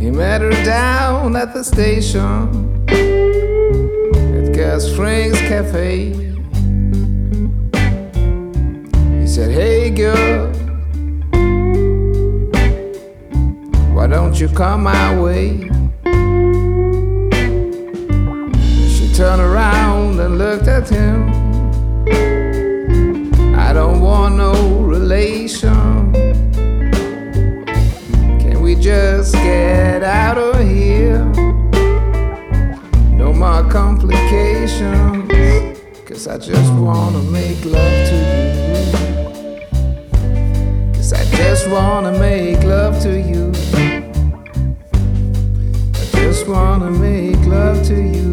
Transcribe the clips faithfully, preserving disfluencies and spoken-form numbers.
He met her down at the station at Gas Springs Cafe. He said, "Hey girl, why don't you come my way?" She turned around and looked at him. "I don't want no relation. Can we just get out of here? No more complications, 'cause I just wanna make love to you. 'Cause I just wanna make love to you. I just wanna make love to you."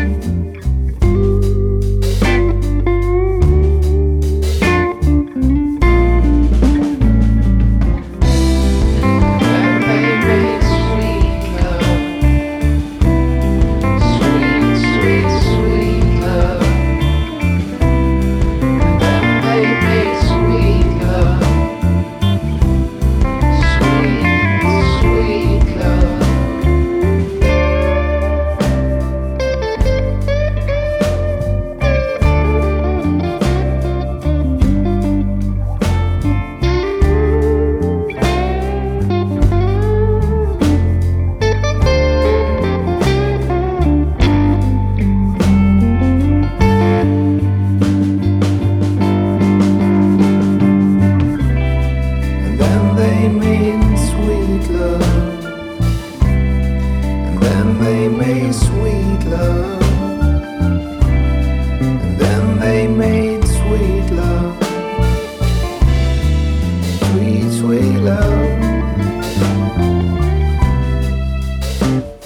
They made sweet love, and then they made sweet love, and then they made sweet love, sweet, sweet love.